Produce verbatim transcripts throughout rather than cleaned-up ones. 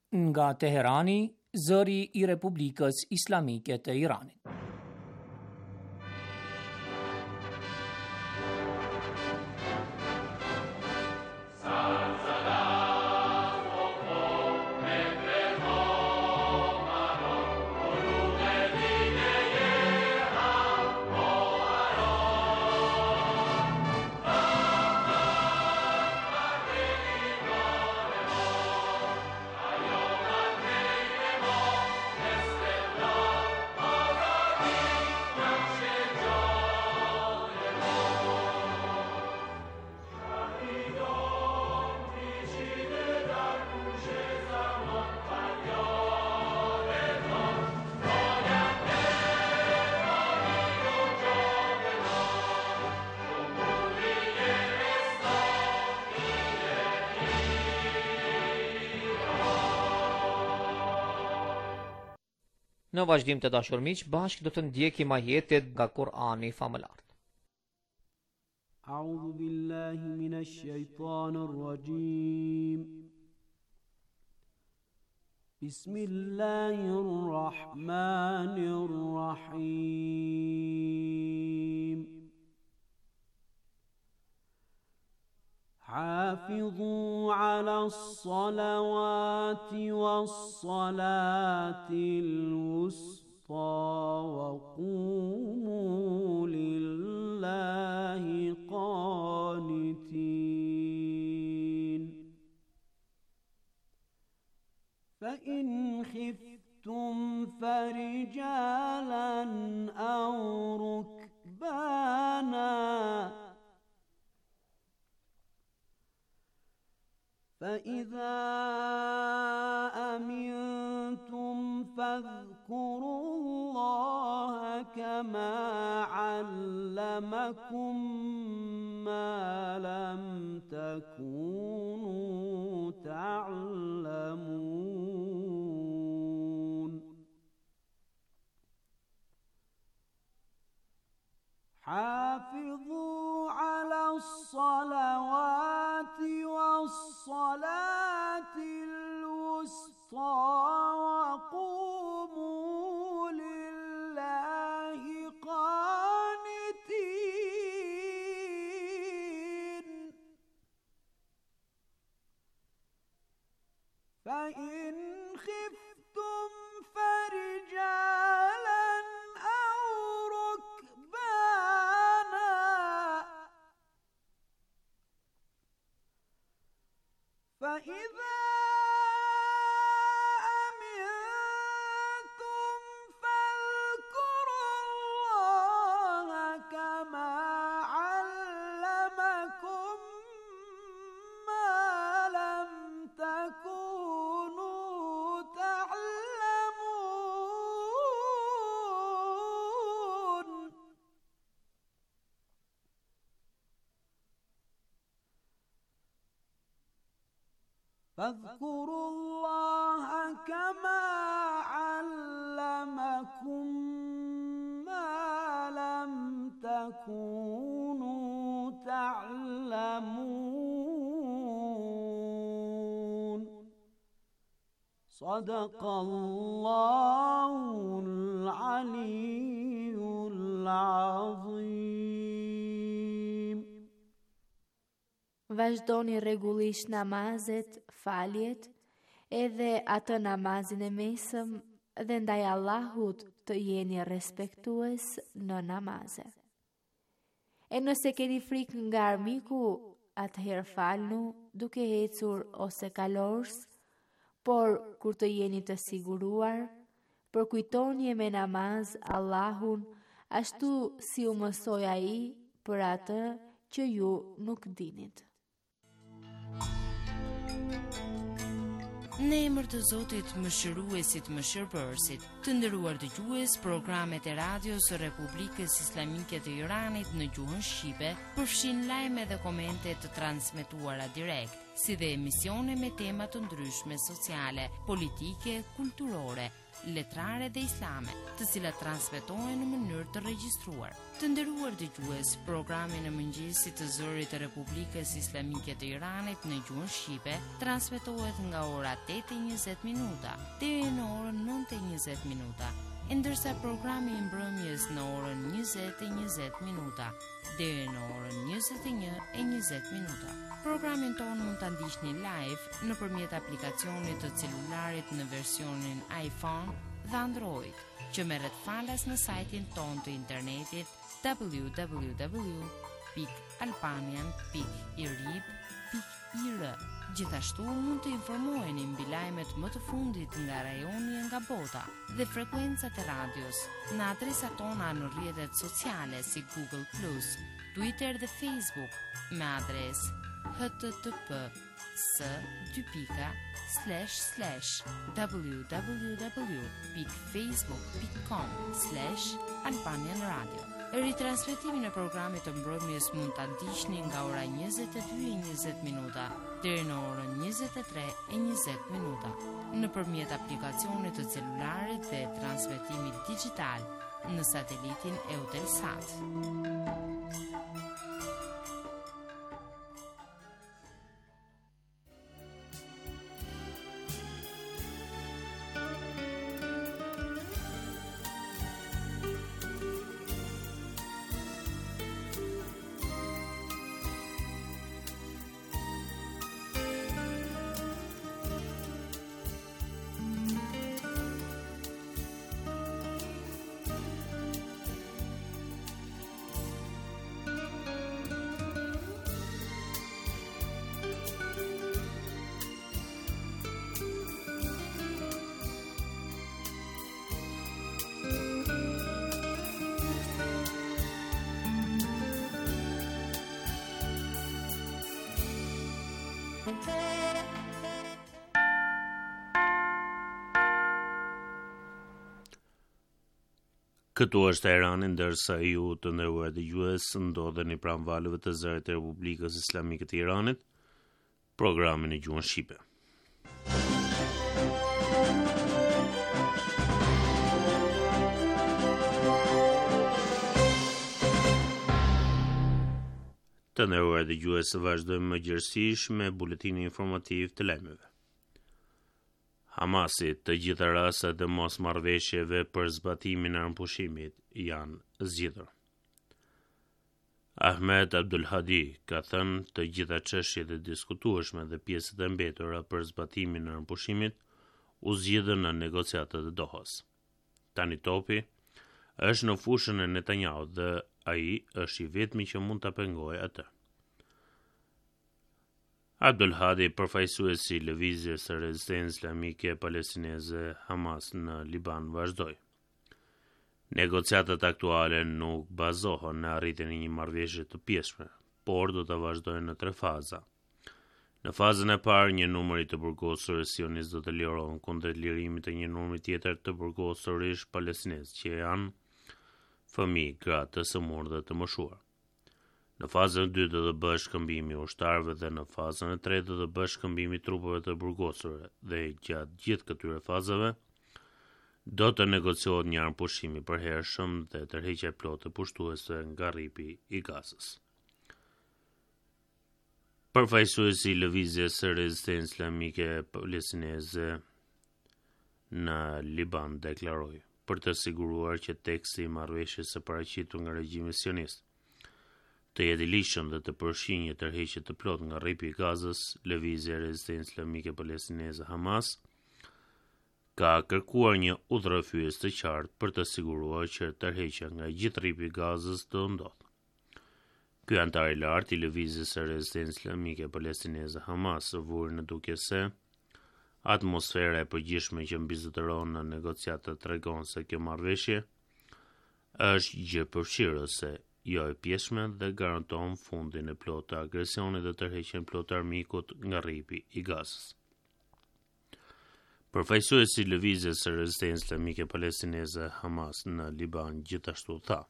Nga Teherani, zëri I Republikës Islamike të Iranit. Në vazhdim të dashur miq, bashkë do të ndjekim ajetet nga Kur'ani famëlar. A'udhu billahi minash shaitanir rajim. Bismillahir rahmanir rahim. حافظوا على الصلوات والصلاة الوسطى وقوموا لله قانتين فإن خفتم فرجالا أو ركبانا فإذا أمنتم فاذكروا الله كما علمكم ما لم تكونوا تعلمون حافظوا على الصلوات والصلاة الوسطى وقوموا لله قانتين فإن خفتم فرجالا أو ركبانا فإذا أمنتم فاذكروا الله كما علمكم ما لم تكونوا تعلمون فاذكروا الله كما علمكم ما لم تكونوا تعلمون صدق الله العلي العظيم. Vazhdoni rregullisht namazet, faljet, edhe atë namazin e mesëm dhe ndaj Allahut të jeni respektues në namaze. E nëse keni frikë nga armiku, atëherë falnu duke ecur ose kalors, por kur të jeni të siguruar, përkujtoni me namaz Allahun ashtu si u mësoi ai për atë që ju nuk dinit. Në emër të Zotit Mëshiruesit Mëshirbërësit, të nderuar dëgjues, programet e radios së Republikës Islamike të Iranit në gjuhën shqipe përfshin lajme dhe komente të transmetuara direkt, si dhe emisione me tema të ndryshme sociale, politike, kulturore, letrare dhe islame, të cilat transmetohen në mënyrë të regjistruar. Të nderuar dëgjues, programi në mëngjesit të Zërit të Republikës Islamike të Iranit në gjuhën shqipe transmetohet nga ora tetë e njëzet minuta deri në orën nëntë e njëzet minuta, ndërsa programi i mbrëmjes në orën njëzet e njëzet minuta deri në orën njëzet e një e njëzet minuta. Programin tonë mund ta ndiqni live nëpërmjet aplikacionit të celularit në versionin iPhone dhe Android, që merret falas në sajtin tonë të internetit w w w pikë albanian pikë i r i b pikë i r. Gjithashtu mund të informoheni mbi lajmet më të fundit nga rajoni e nga bota dhe frekuencat e radios në adresat tona në rrjetet sociale si Google plus, Twitter dhe Facebook me adresë h t t p s dy pika slash slash w w w pikë facebook pikë com slash albanian radio. Ritransmetimin e programit të mbrëmjes mund ta ndiqni nga ora njëzet e dy e njëzet minuta deri në orën njëzet e tre e njëzet minuta nëpërmjet aplikacionit të celularit dhe transmetimit digjital në satelitin Eutelsat. Këtu është Teherani, ndërsa ju të nderuar dëgjues ndodheni pranë valëve të Zërit të Republikës Islamike të Iranit, programin e gjuhën shqipe. Të nderuar dëgjues, vazhdojmë mëngjesisht me buletinin informativ të lajmeve. Hamasi, të gjitha rastet e mosmarrëveshjeve për zbatimin e armëpushimit janë zgjidhur. Ahmed Abdul Hadi ka thënë të gjitha çështjet e diskutueshme dhe pjesët e mbetura për zbatimin e armëpushimit u zgjidhën në negociatat e Dohas. Tani topi është në fushën e Netanyahu dhe ai është i vetmi që mund ta pengojë atë. Abdul Hadi, përfaqësuesi i lëvizjes së rezistencës islamike palestineze Hamas në Liban, vazhdoi. Negociatat aktuale nuk bazohen në arritjen e një marrëveshje të pjesshme, por do të vazhdojnë në tre faza. Në fazën e parë, një numër i të burgosurë sionistë do të lirohen kundër lirimit të një numri tjetër të burgosurësh palestinez, që janë fëmijë, gra, të sëmurë dhe të moshuar. Në fazën e dytë do të bëhet shkëmbimi i ushtarëve dhe në fazën e tretë do të bëhet shkëmbimi i trupave të burgosurve dhe gjatë gjithë këtyre fazave do të negociohet një armëpushim i përhershëm dhe tërheqja e plotë e pushtuesve nga rripi i Gazës. Përfaqësuesi i lëvizjes së rezistencës islamike palestineze në Liban deklaroi për të siguruar që teksti i marrëveshjes së paraqitur nga regjimi sionist të jetë i lishëm dhe të përfshijë tërheqje të plotë nga rripi i Gazës, lëvizja e rezistencës islamike palestineze Hamas ka kërkuar një udhërrëfyes të qartë për të siguruar që tërheqja nga gjithë rripi i Gazës do ndodhë. Ky antar i lartë i lëvizjes së rezistencës islamike palestineze Hamas vuri në duke se atmosfera e përgjithshme që mbizotëron në negociatat tregon se kjo marrëveshje është gjë përfshirëse, jo e pjesshme dhe garanton fundin e plotë të agresionit dhe tërheqjen plotë të armikut nga rripi i Gazës. Përfaqësuesi i lëvizjes së rezistencës islamike palestineze Hamas në Liban gjithashtu tha: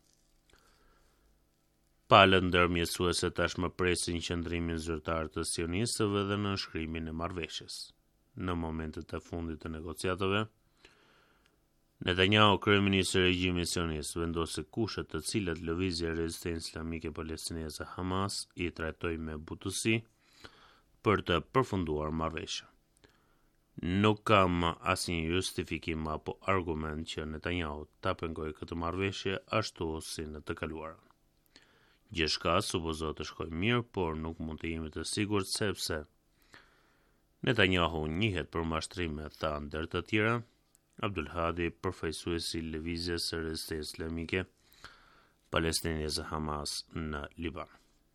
palët ndërmjetësuese tashmë presin qëndrimin zyrtar të sionistëve dhe nënshkrimin e marrëveshjes. Në momentet e fundit të negociatave, Netanyahu, kryeministri i regjimit sionist, vendosi kushet të cilat lëvizja e rezistencës islamike palestineze Hamas i trajtoi me butësi për të përfunduar marrëveshjen. Nuk kam asnjë justifikim apo argument që Netanyahu ta pengojë këtë marrëveshje ashtu si në të kaluarën. Gjithçka supozohet të shkojë mirë, por nuk mund të jemi të sigurt sepse Netanyahu njihet për mashtrime, tha ndër të tjera Abdul Hadi, përfaqësuesi i lëvizjes së rezistencës islamike palestineze Hamas në Liban.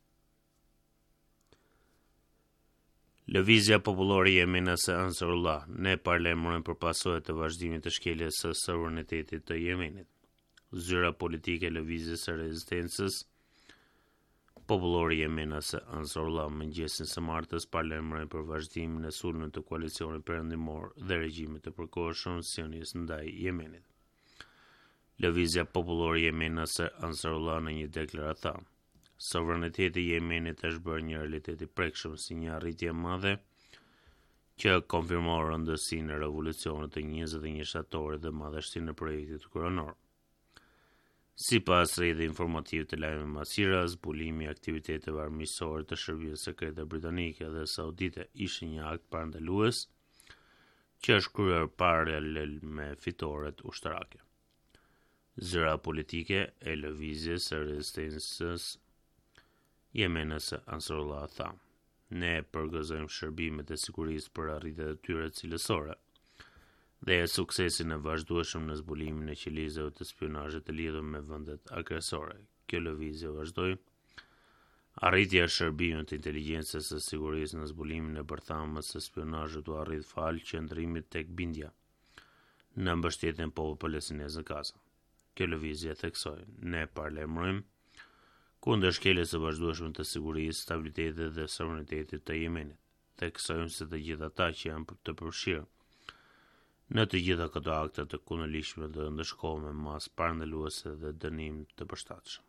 Lëvizja popullore jemenase Ansarullah ne parlemrojmë për pasojat e vazhdimit të shkeljes së suverenitetit të Yemenit. Zyra politike e lëvizjes së rezistencës popullore jemenase Ansarullah mëngjesin së martës parlemrojnë për vazhdimin e sulmit të koalicionit perëndimor dhe regjimit të përkohshëm sionist ndaj Yemenit. Lëvizja popullore jemenase Ansarullah në një deklaratë tha: "Sovraniteti i Yemenit është bërë një realitet i prekshëm si një arritje e madhe që konfirmon rëndësinë e revolucionit të njëzet e një shtatorit dhe madhështinë e projektit kryesor." Sipas rrjetit informativ të lajmeve Masira, zbulimi i aktiviteteve armiqësore të shërbimit sekrete britanike dhe saudite ishte një akt parandalues që është kryer paralel me fitoret ushtarake. Zyra politike e lëvizjes së rezistencës jemenase Ansarullah tha: "Ne përgëzojmë shërbimet e sigurisë për arritjet e tyre cilësore dhe suksesin e vazhdueshëm në zbulimin e qelizave të spionazhit të lidhur me vendet agresore. Kjo lëvizje vazhdoi arritja e shërbimit të inteligjencës së sigurisë në zbulimin e bërthamës së spionazhit u arrit fal qëndrimit tek bindja në mbështetjen e popullit palestinez në Gaza. Kjo lëvizje theksoi: Ne parlemrojmë kundër shkeljes së vazhdueshme të sigurisë, stabilitetit dhe suverenitetit të Yemenit. Theksojmë se të gjithë ata që janë të përfshirë në të gjitha këto akte të kundërligjshme do të ndëshkohen me masë parandaluese dhe dënim të përshtatshëm."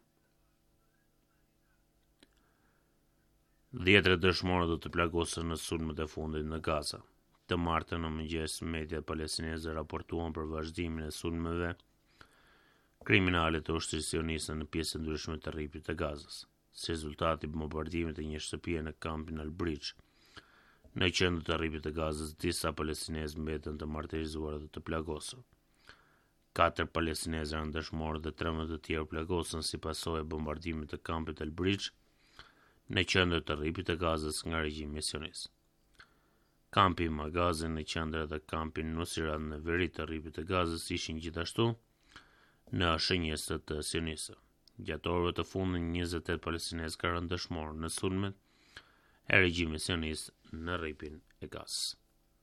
Dhjetëra dëshmorë do të plagosen në sulmet e fundit në Gaza. Të martën në mëngjes, mediat palestineze raportuan për vazhdimin e sulmeve kriminale të ushtrisë sioniste në pjesë ndryshme të rripit të Gazës, si rezultati i bombardimit të një shtëpie në kampin Al-Bridge. Në qendër të rripit të Gazës, disa palestinezë mbeten të martirizuar dhe të plagosur. Katër palestinezë janë dëshmorë dhe trembëdhjetë të tjerë plagosën si pasojë e bombardimit të kampit Al-Bridge në qendër të rripit të Gazës nga regjimi sionist. Kampi Magazi në qendër dhe kampi Nusirat në veri të rripit të Gazës ishin gjithashtu në shënjesë të sionistëve. Gjatë orëve të fundit, njëzet e tetë palestinezë kanë rënë dëshmorë në sulmet e regjimit sionist në rripin e Gazës.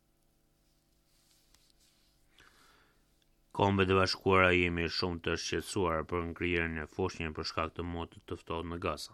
Kombet e Bashkuara jemi shumë të shqetësuar për ngrirjen e foshnjës për shkak të motit të ftohtë në Gaza.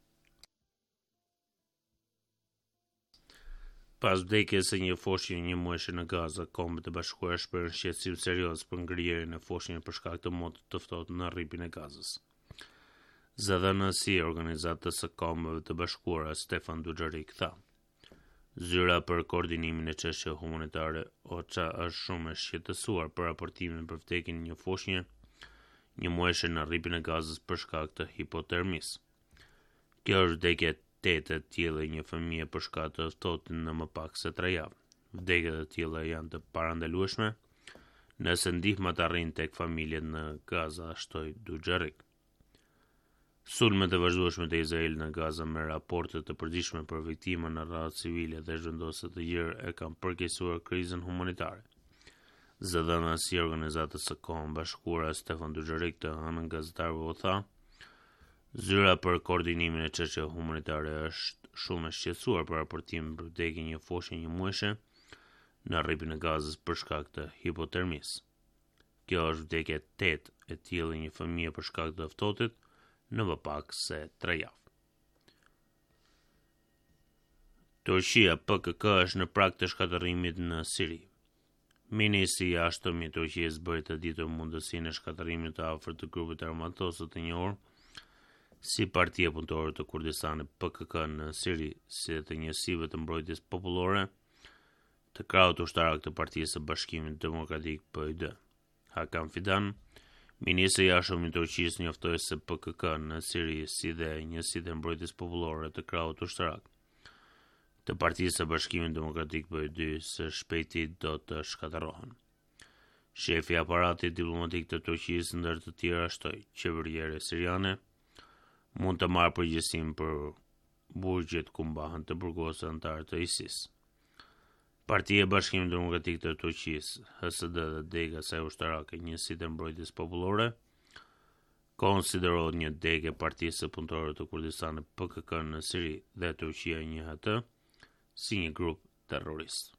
Pas vdekjes së një foshnje një muajshe në Gaza, Kombet e Bashkuara shprehën shqetësim serioz për ngrirjen e foshnjës për shkak të motit të ftohtë në rripin e Gazës. Zëdhënësi i organizatës së Kombeve të Bashkuara Stefan Dujarric tha: "Zyra për koordinimin e çështjeve humanitare O C H A është shumë e shqetësuar për raportimin për vdekjen e një foshnje një muajshe në rripin e Gazës për shkak të hipotermisë. Kjo është vdekje e tetë e tillë e një fëmie për shkak të ftohtit në më pak se tre javë. Vdekjet e tilla janë të parandalueshme nëse ndihma të arrin tek familjet në Gaza", shtoi Dujarric. Sulmet e vazhdueshme të Izraelit në Gaza me raporte të përgjithshme për viktima në radhë civile dhe zhvendosje të gjerë e kanë përkeqësuar krizën humanitare. Zëdhënësi i organizatës së Kombeve Bashkuara Stefan Dujarric të hënën gazetarëve u tha: "Zyra për koordinimin e çështjeve humanitare është shumë e shqetësuar për raportimin për vdekjen e një foshnje një muajshe në rripin e Gazës për shkak të hipotermisë. Kjo është vdekje e tetë e tillë e një fëmie për shkak të ftohtit në më pak se tre javë." Turqia P K K është në prag të shkatërrimit në Siri. Ministri i jashtëm i Turqisë bëri të ditur mundësinë e shkatërrimit të afërt të grupit armatosur të njohur si Partia Punëtore të Kurdistanit P K K në Siri, si dhe të njësive të mbrojtjes popullore të krahut ushtarak të Partisë së Bashkimit Demokratik P Y D. Hakan Fidan, ministri i jashtëm i Turqisë, njoftoi se P K K në Siri, si dhe njësitë e mbrojtjes popullore të krahut ushtarak të Partisë së Bashkimit Demokratik B I dy së shpejti do të shkatërrohen. Shefi i aparatit diplomatik të Turqisë ndër të tjera shtoi qeveria siriane mund të marrë përgjegjësinë për burgjet ku mbahen të burgosur antarë të ISIS. Partia e Bashkimit Demokratik të Turqisë, H S D dhe dega saj ushtarake, njësitë e mbrojtjes popullore, konsiderohet një degë e Partisë së Punëtorëve të Kurdistanit P K K në Siri dhe Turqia njeh atë si një grup terrorist.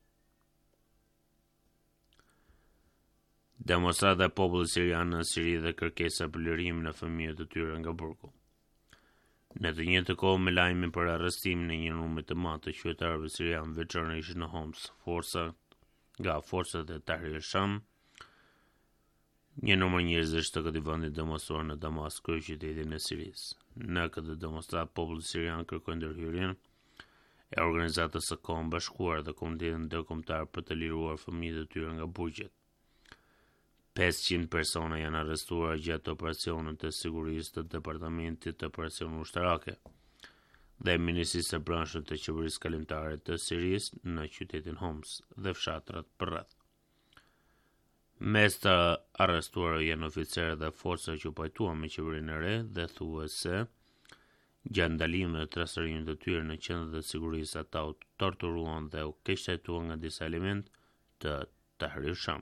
Demonstrata e popullit sirian në Siri dhe kërkesa për lirimin e fëmijëve të tyre nga burgu. Në të njëjtën kohë me lajmin për arrestimin e një numri të madh të qytetarëve sirian, veçanërisht në Homs, forca nga forcat e Tahrir Sham, një numër njerëzish të këtij vendi demonstruan në Damas, kryeqytetin e Sirisë. Në këtë demonstratë populli sirian kërkoi ndërhyrjen e organizatës së Kohën Bashkuar dhe Komunitetin Ndërkombëtar për të liruar fëmijët e tyre nga burgjet. pesëqind persona janë arrestuar gjatë operacionit të sigurisë të Departamentit të Operacioneve Ushtarake dhe Ministrisë së Brendshme të Qeverisë Kalimtare të Sirisë në qytetin Homs dhe fshatrat përreth. Mes të arrestuarve janë oficerë dhe forca që u pajtuan me qeverinë e re dhe thuhet se gjatë ndalimit dhe trashërimit të tyre në qendrat e sigurisë ata u torturuan dhe u keqtrajtuan nga disa elementë të Tahrir Sham.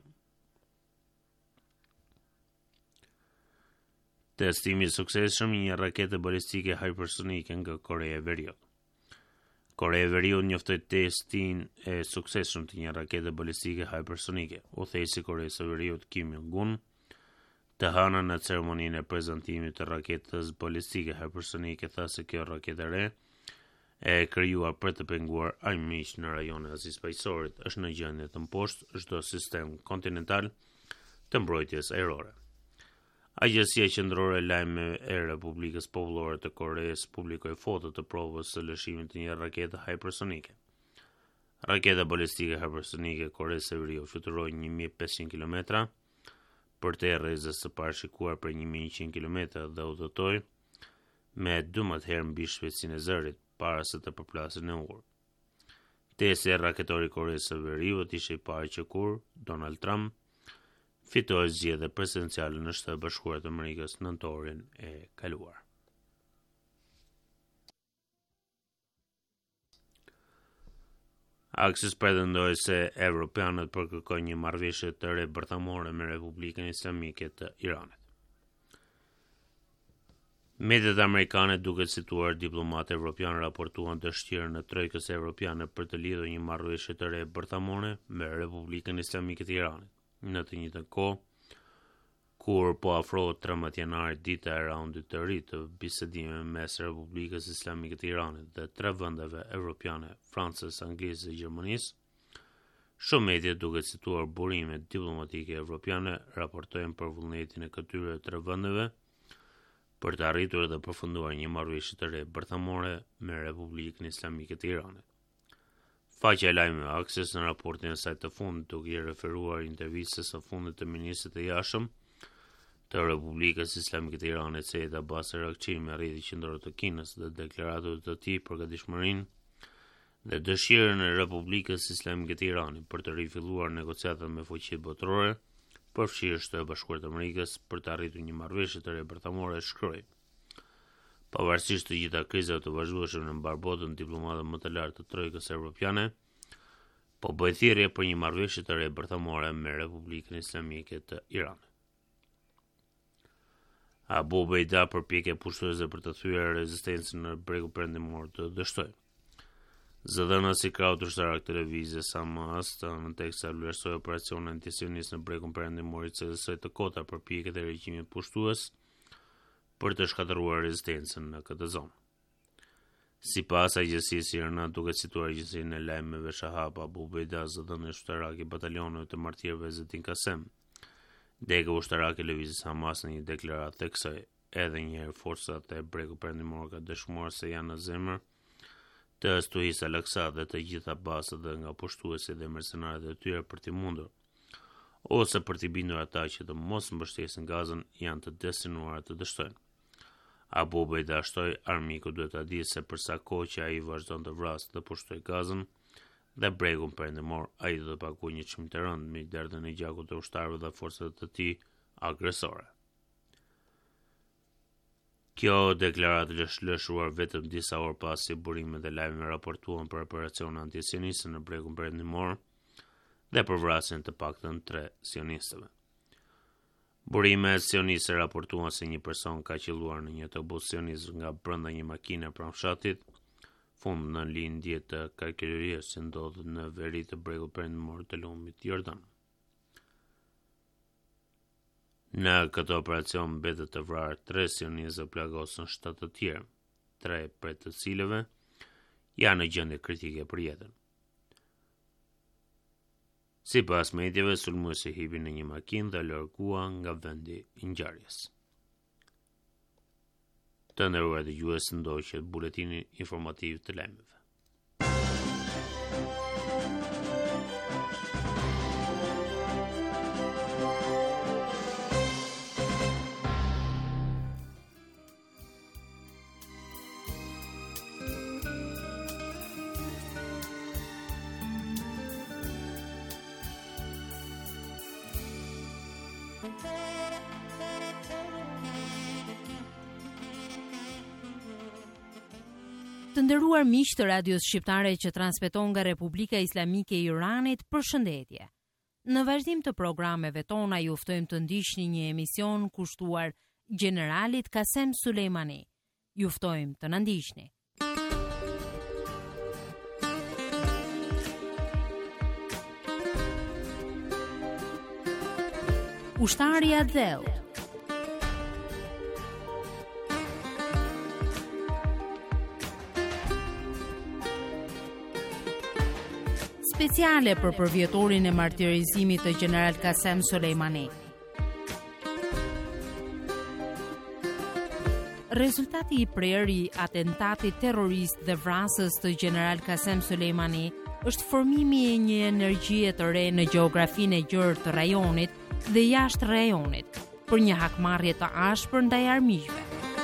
Testimi i suksesshëm i një rakete balistike hipersonike nga Korea e Veriut. Korea e Veriut njoftoi testin e suksesshëm të një rakete balistike hipersonike. Udhëheqësi i Koreas së Veriut Kim Jong-un të hënën në ceremoninë e prezantimit të raketës balistike hipersonike tha se kjo raketë e re e krijuar për të penguar armiq në rajonin e Azisë Paqësorit është në gjendje të mposhtë çdo sistem kontinental të mbrojtjes ajrore. Agjencia Qendrore e Lajmeve e Republikës Popullore të Koreas publikoi foto të provës së lëshimit të një rakete hipersonike. Raketa balistike hipersonike e Koreas së Veriut fluturoi një mijë e pesëqind kilometra për te rrezës së parashikuar për një mijë e njëqind kilometra dhe udhëtoi me dymbëdhjetë herë mbi shpejtësinë e zërit para se të përplasej në ur. Testi e raketorit Koreas së Veriut ishte i parë që kur Donald Trump fitoi zgjedhjet presidenciale në Shtetet Bashkuara të Amerikës nëntorin e kaluar. Aksis pretendoi se evropianët përkërkojnë një marrëveshje të re bërthamore me Republikën Islamike të Iranit. Mediat amerikane duke cituar diplomatë evropianë raportuan dëshirën e trojkës evropiane për të lidhur një marrëveshje të re bërthamore me Republikën Islamike të Iranit. Në të njëjtën kohë, kur po afrohet trembëdhjetë janarit, dita e raundit të ri të bisedimeve mes Republikës Islamike të Iranit dhe tre vendeve evropiane, Francës, Anglisë dhe Gjermanisë, shumë media duke cituar burimet diplomatike evropiane raportojnë për vullnetin e këtyre tre vendeve për të arritur dhe përfunduar një marrëveshje të re bërthamore me Republikën Islamike të Iranit. Faqja e lajmeve Aksis në raportin e saj të fundit duke i referuar intervistës së fundit të ministrit të jashtëm të Republikës Islamike të Iranit, Said Abbas Araghchi, me rrjetin qendror të Kinës dhe deklaratën e tij për gatishmërinë dhe dëshirën e Republikës Islamike të Iranit për të rifilluar negociatat me fuqitë botërore, përfshirë Shtetet Bashkuara të Amerikës, për të arritur një marrëveshje të re bërthamore, shkroi. Pavarësisht të gjitha krizave të vazhdueshme në mbar botën, diplomatët më të lartë të trojkës evropiane po bëjnë thirrje për një marrëveshje të re bërthamore me Republikën Islamike të Iranit. Abu Ubaida përpjekje pushtuese për të thyer rezistencën në bregun perëndimor të dështoi. Zëdhënës i krahut ushtarak televizjes Hamas në tekst sa vlerësoi operacionin antisionist në bregun perëndimor i C S S të kota përpjekjet e regjimit pushtues për të shkatëruar rezistencën në këtë zonë. Sipas agjencisë irane, duke cituar agjencinë e lajmeve Shahab, Abu Ubaida, zëdhënë ushtarak i batalioneve të martirëve Zetin Kasem, dega ushtarake e lëvizjes Hamas në një deklaratë theksoi edhe një herë forcat e bregut perëndimor ka dëshmuar se janë në zemër të stuhis Al-Aqsa dhe të gjitha bazat dhe nga pushtuesit dhe mercenarët e tyre për t'i mundur ose për t'i bindur ata që të mos mbështesin Gazën janë të destinuar të dështojnë. Abu Ubejda shtoi armiku duhet ta di se për sa kohë që ai vazhdon të vrasë dhe pushtoi Gazën dhe bregun perëndimor, ai do të paguajë një çmim të rëndë mbi derdhën e gjakut të ushtarëve dhe forcave të tij agresore. Kjo deklaratë është lëshuar vetëm disa orë pasi burimet e lajmeve raportuan për operacion antisioniste në bregun perëndimor dhe për vrasjen të paktën tre sionistëve. Burimet sioniste raportuan se një person ka qelluar në një autobus sionist nga brenda një makine pranë fshatit, fund në lindje të karkerirjes që ndodhet në veri të bregut perëndimor të lumit Jordan. Në këtë operacion mbetët të vrarë tre sionistë dhe plagosën shtatë të tjerë, tre prej të cilëve janë në gjendje kritike për jetën. Sipas medjave, sulmuesi hipi në një makinë dhe largua nga vendi i ngjarjes. Të nderuar dëgjues, ndoqët buletini informativ të lajmeve. Të nderuar miq të radios shqiptare që transmeton nga Republika Islamike e Iranit, përshëndetje. Në vazhdim të programeve tona ju ftojmë të ndiqni një emision kushtuar Generalit Kasem Sulejmani. Ju ftojmë të na ndiqni. Ushtari i Adhellt. Speciale për përvjetorin e martirizimit të General Kasem Sulejmani. Rezultati i prerë i atentatit terrorist dhe vrasës të General Kasem Sulejmani është formimi i një energjie të re në gjeografinë e gjerë të rajonit dhe jashtë rajonit, për një hakmarrje të ashpër ndaj armiqve.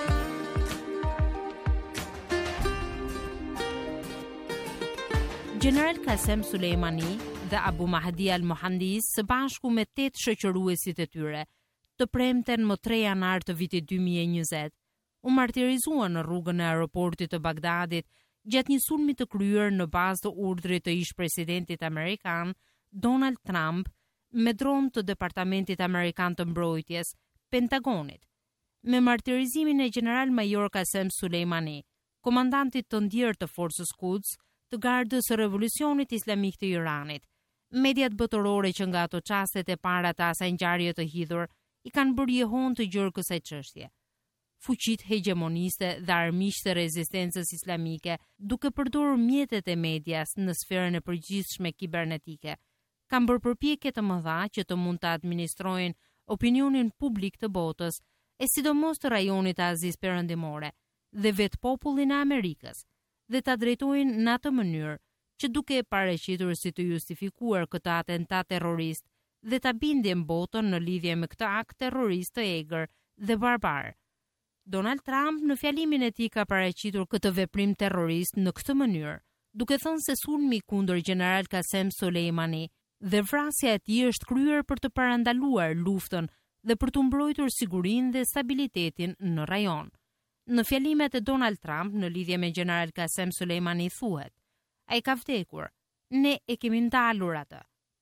General Kasem Sulejmani dhe Abu Mahdi al-Mohandis së bashku me tetë shoqëruesit e tyre, të premten më tre janar të vitit dy mijë e njëzet, u martirizuan në rrugën e aeroportit të Bagdadit gjatë një sulmi të kryer në bazë të urdhrit të ish presidentit amerikan Donald Trump me dron të Departamentit Amerikan të Mbrojtjes, Pentagonit, me martirizimin e General Major Kasem Sulejmani, komandantit të ndjerë të forcës Quds, të gardës së revolucionit islamik të Iranit. Mediat botërore që nga ato çastet e para të asaj ngjarje të hidhur i kanë bërë jehon të gjërë kësaj çështje. Fuqit hegemoniste dhe armiqtë të rezistencës islamike, duke përdorur mjetet e medias në sferën e përgjithshme kibernetike, kanë bërë përpjekje të mëdha që të mund të administrojnë opinionin publik të botës, e sidomos të rajonit të Azisë Perëndimore dhe vetë popullin e Amerikës, dhe ta drejtojnë në atë mënyrë që duke e paraqitur si të justifikuar këtë atentat terrorist dhe ta bindjen botën në lidhje me këtë akt terrorist të egër dhe barbar. Donald Trump në fjalimin e tij ka paraqitur këtë veprim terrorist në këtë mënyrë, duke thënë se sulmi kundër General Kasem Sulejmani dhe vrasja e tij është kryer për të parandaluar luftën dhe për të mbrojtur sigurinë dhe stabilitetin në rajon. Në fjalimet e Donald Trump në lidhje me General Kasem Sulejmani thuhet: ai ka vdekur, ne e kemi ndalur atë.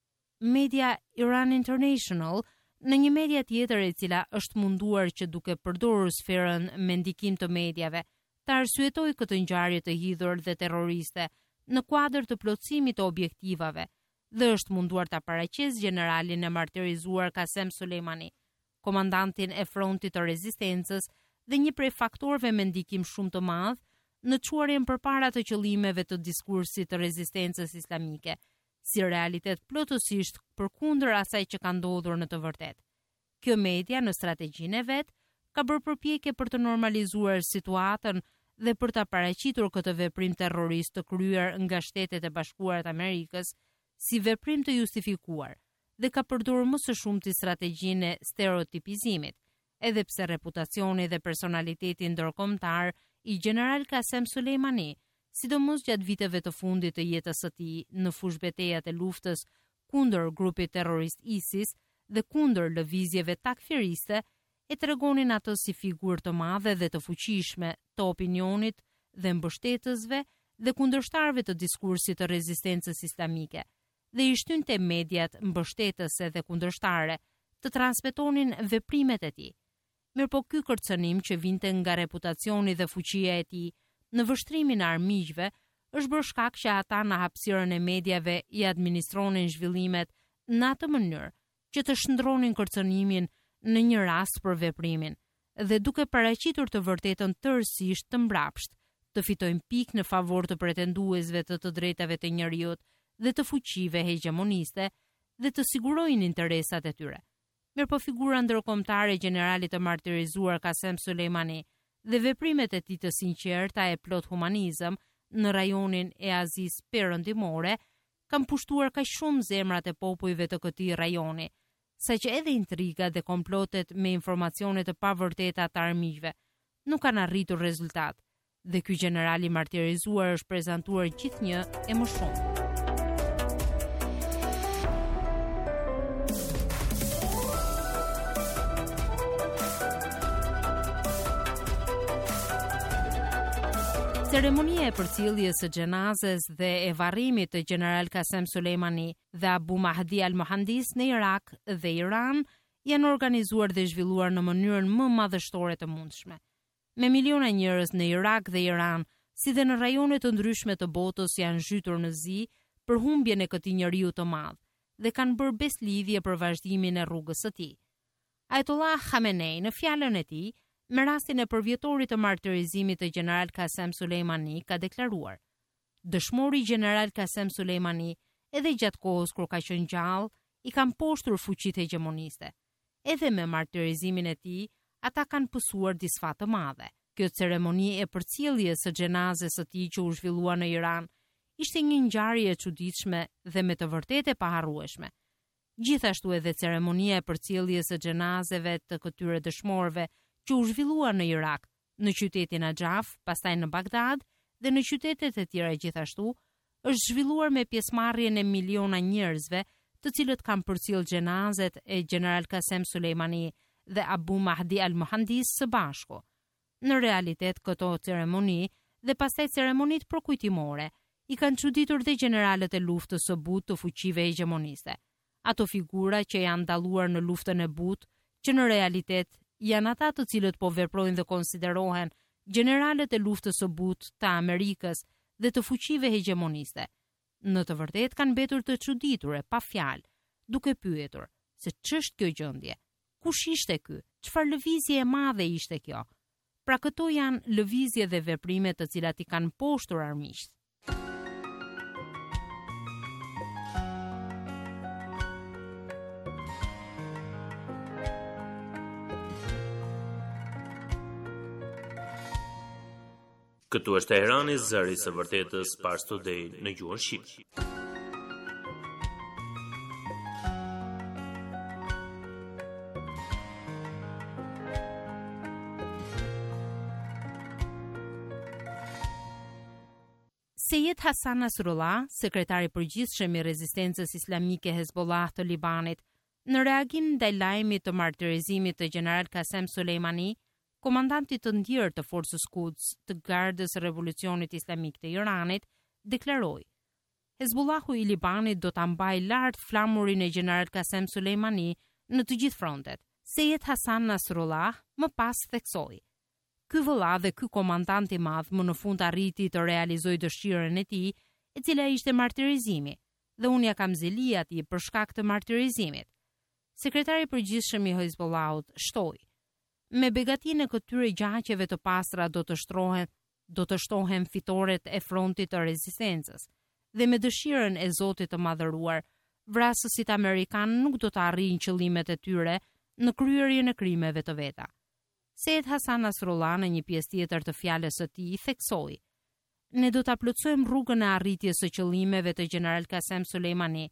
Media Iran International, në një media tjetër e cila është munduar që duke përdorur sferën me ndikim të mediave, të arsyetoj këtë ngjarje të hidhur dhe terroriste në kuadër të plotësimit të objektivave, dhe është munduar ta paraqesë generalin e martirizuar Kasem Sulejmani, komandantin e frontit të rezistencës dhe një prej faktorëve me ndikim shumë të madh në çuarjen përpara të qëllimeve të diskursit të rezistencës islamike, si realitet plotësisht përkundër asaj që ka ndodhur në të vërtetë. Kjo media në strategjinë e vet ka bërë përpjekje për të normalizuar situatën dhe për ta paraqitur këtë veprim terrorist të kryer nga Shtetet e Bashkuara të Amerikës si veprim të justifikuar dhe ka përdorur më së shumti strategjinë e stereotipizimit, edhe pse reputacioni dhe personaliteti ndërkombëtar i General Qasem Soleimani, sidomos gjatë viteve të fundit të jetës së tij në fushbetejat e luftës kundër grupit terrorist ISIS dhe kundër lëvizjeve takfiriste, e tregonin atë si figurë të madhe dhe të fuqishme të opinionit dhe mbështetësve dhe kundërshtarëve të diskursit të rezistencës islamike, dhe i shtynte mediat mbështetëse dhe kundërshtare të transmetonin veprimet e tij. Mirëpo ky kërcënim që vinte nga reputacioni dhe fuqia e tij në vështrimin e armiqve është bërë shkak që ata në hapësirën e mediave i administronin zhvillimet në atë mënyrë që të shndronin kërcënimin në një rast për veprimin dhe duke paraqitur të vërtetën tërësisht të mbrapsht, të fitojnë pikë në favor të pretenduesve të të drejtave të njerëzit dhe të fuqive hegemoniste dhe të sigurojnë interesat e tyre. Mirëpo figura ndërkombëtare e generalit të martirizuar Qasem Soleimani dhe veprimet e tij të sinqerta e plot humanizëm në rajonin e Azisë Perëndimore kanë pushtuar kaq shumë zemrat e popujve të këtij rajoni, saqë edhe intrigat dhe komplotet me informacione të pavërteta të armiqve nuk kanë arritur rezultat, dhe ky general i martirizuar është prezantuar gjithnjë e më shumë. Ceremonia e përcjelljes së xhenazes dhe e varrimit të General Qasem Soleimani dhe Abu Mahdi al-Mohandis në Irak dhe Iran janë organizuar dhe zhvilluar në mënyrën më madhështore të mundshme. Me miliona njerëz në Irak dhe Iran, si dhe në rajone të ndryshme të botës, janë zhytur në zi për humbjen e këtij njeriu të madh dhe kanë bërë beslidhje për vazhdimin e rrugës së tij. Ayatollah Khamenei në fjalën e tij me rastin e përvjetorit të martirizimit të General Qasem Soleimani ka deklaruar: dëshmori General Qasem Soleimani, edhe gjatë kohës kur ka qenë gjallë, i kanë poshtur fuqitë hegemoniste. Edhe me martirizimin e tij, ata kanë pësuar disfa të madhe. Kjo ceremoni e përcjelljes së xhenazes së tij që u zhvillua në Iran ishte një ngjarje e çuditshme dhe me të vërtetë e paharrueshme. Gjithashtu edhe ceremonia e përcjelljes së xhenazeve të këtyre dëshmorëve që u zhvillua në Irak, në qytetin Najaf, pastaj në Bagdad dhe në qytetet e tjera gjithashtu, është zhvilluar me pjesëmarrjen e miliona njerëzve, të cilët kanë përcjell xhenazet e General Qasem Soleimani dhe Abu Mahdi al-Mohandis së bashku. Në realitet, këto ceremoni dhe pastaj ceremonitë përkujtimore i kanë çuditur dhe generalet e luftës së butë të fuqive hegemoniste. Ato figura që janë dalluar në luftën e butë, që në realitet janë ata të cilët po veprojnë dhe konsiderohen generalet e luftës së butë të Amerikës dhe të fuqive hegemoniste. Në të vërtetë kanë mbetur të çuditur e pa fjalë, duke pyetur se ç'është kjo gjendje? Kush ishte ky? Çfarë lëvizje e madhe ishte kjo? Pra këto janë lëvizje dhe veprime të cilat i kanë poshtur armiqt. Këtu është Teherani, zëri së vërtetës, Pars Today në gjuhën shqipe. Sejed Hasan Nasrullah, sekretari përgjithshëm i rezistencës islamike Hezbollah të Libanit, në reagim ndaj lajmit të martirizimit të General Qasem Soleimani, komandanti të ndjerë të forcës Quds të Gardës së Revolucionit Islamik të Iranit, deklaroi: Hezbollahu i Libanit do ta mbajë lart flamurin e General Qasem Soleimani në të gjithë frontet. Sejed Hasan Nasrullah më pas theksoi: ky vëlla dhe ky komandant i madh më në fund arriti të realizojë dëshirën e tij, e cila ishte martirizimi, dhe unë ja kam zeli atij për shkak të martirizimit. Sekretari i përgjithshëm i Hezbollahut shtoi: me begatinë e këtyre gjaqeve të pastra do të shtrohen, do të shtohen fitoret e frontit të rezistencës, dhe me dëshirën e Zotit të madhëruar, vrasësit amerikan nuk do të arrijnë qëllimet e tyre në kryerjen e krimeve të veta. Sejed Hasan Nasrullah në një pjesë tjetër të fjalës së tij theksoi: ne do ta plotësojmë rrugën e arritjes së qëllimeve të General Qasem Soleimani